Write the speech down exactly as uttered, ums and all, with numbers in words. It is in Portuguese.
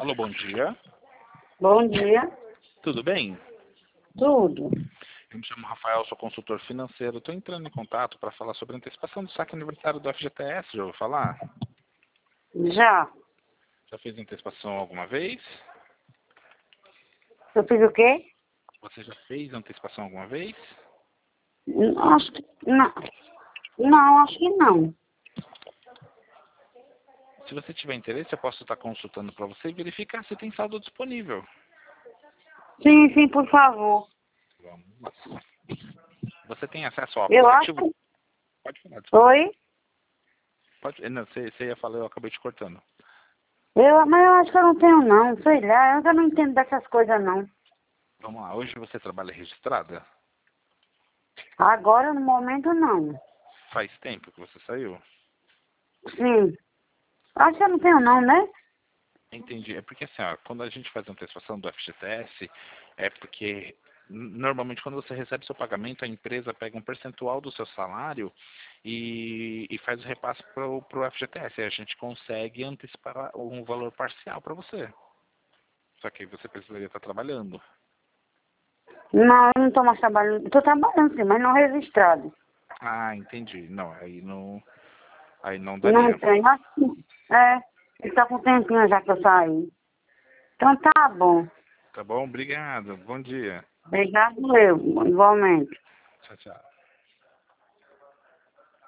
Alô, bom dia. Bom dia. Tudo bem? Tudo. Eu me chamo Rafael, sou consultor financeiro. Estou entrando em contato para falar sobre a antecipação do saque aniversário do F G T S. Já ouviu falar? Já. Já fez antecipação alguma vez? Eu fiz o quê? Você já fez antecipação alguma vez? N- Acho que não. Não, acho que não. Se você tiver interesse, eu posso estar consultando para você e verificar se tem saldo disponível. Sim, sim, por favor. Vamos lá. Você tem acesso ao Eu acho aplicativo? que... Pode falar, desculpa. Oi? Pode... Não, você, você ia falar, eu acabei te cortando. Eu, mas eu acho que eu não tenho não. Sei lá, eu ainda não entendo dessas coisas não. Vamos lá, hoje você trabalha registrada? Agora, no momento, não. Faz tempo que você saiu? Sim. Acho que eu não tenho não, né? Entendi. É porque assim, ó, quando a gente faz a antecipação do F G T S, é porque n- normalmente quando você recebe seu pagamento, a empresa pega um percentual do seu salário e, e faz o repasse para o F G T S. E a gente consegue antecipar um valor parcial para você. Só que você precisaria estar trabalhando. Não, eu não estou mais trabalhando. Estou trabalhando sim, mas não registrado. Ah, entendi. Não, aí não, aí não Não daria. tenho. Acho que... É, ele tá com um tempinho já que eu saí. Então tá bom. Tá bom? Obrigado. Bom dia. Obrigado, eu, igualmente. Tchau, tchau.